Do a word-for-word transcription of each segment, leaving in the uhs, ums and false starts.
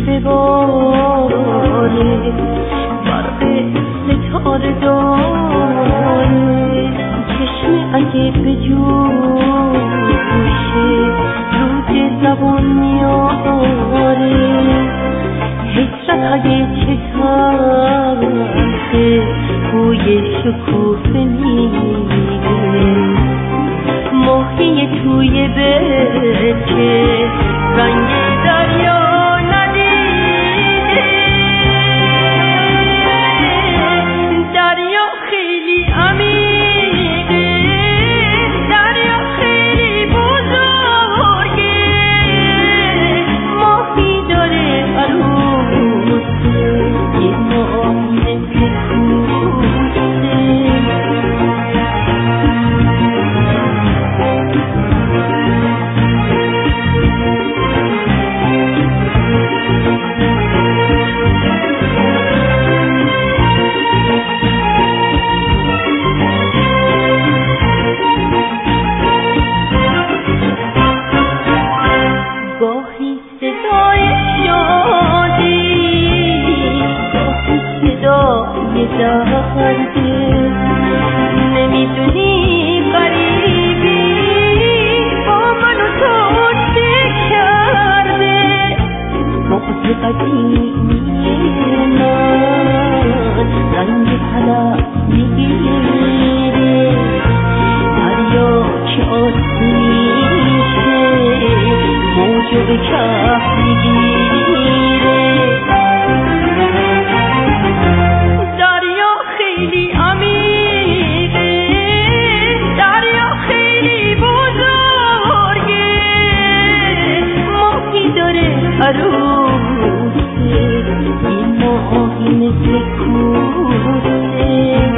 بباره برق ستاره داره چشم اگه به جوشه روز زبان میاره حسرت اگه چه تلخه بوی شکوفه میده ماهی توی برکه رنگ دریا ندیده دریا خیلی عمیقه دریا خیلی بزرگه ماهی داره عروسه یه ماهی مثل گاهی صدای شادی گاهی صدای درده نمیدونی غریبی با من و تو چه کرده موت قدیمی من رنگ طلب میگیره دریا که آسمیشه موجو به کف میگیره دریا خیلی عمیقه دریا خیلی بزرگه ماهی داره عروسه این ماهی مثل کوسه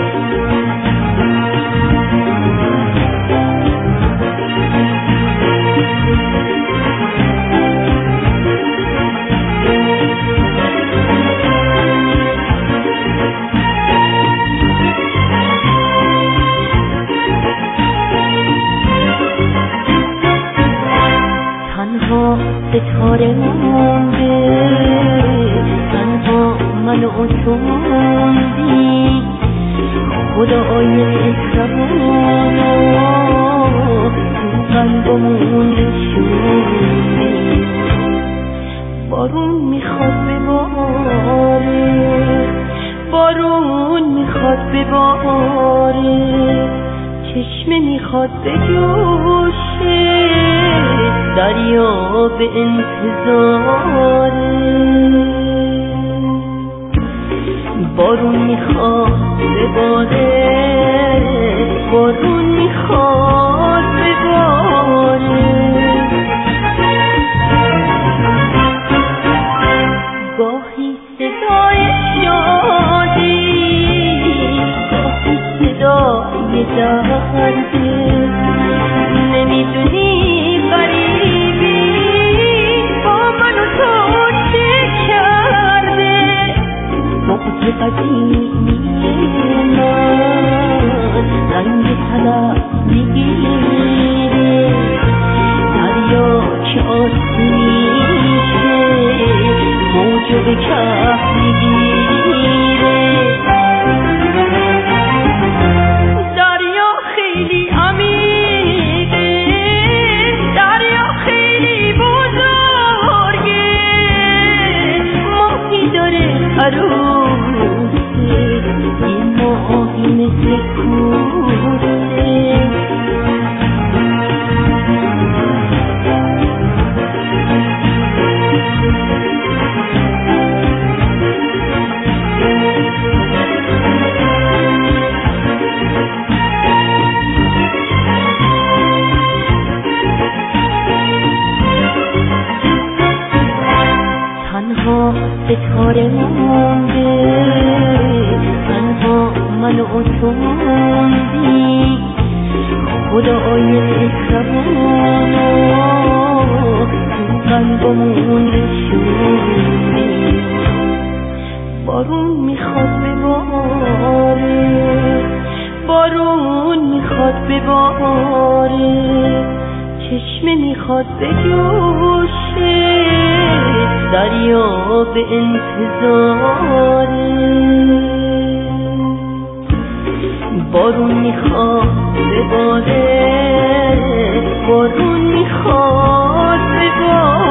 تنها ستاره مونده تنها من و تو موندی خدای اکرامونو تو قلبمون نشوندی بارون میخواد بباره بارون میخواد بباره چشمه میخواد بجوشه دریا به انتظاره بارون میخواد بباره بارون میخواد بباره گاهی صدای شادی گاهی صدای درده نمیدونی غریبی با من و تو چه کرده موت قدیمی من رنگ طلب میگیره دریا که آسمیشه موجو به کف میگیره دریا خیلی عمیقه دریا خیلی بزرگه ماهی داره عروسه این ماهی مثل کوسه تنها ستاره مونده تنها من و تو موندی خدای اکرامونو تو قلبمون نشوندی بارون میخواد بباره بارون میخواد بباره چشمه میخواد بجوشه دریا به انتظاره بارون میخواد بباره بارون میخواد بباره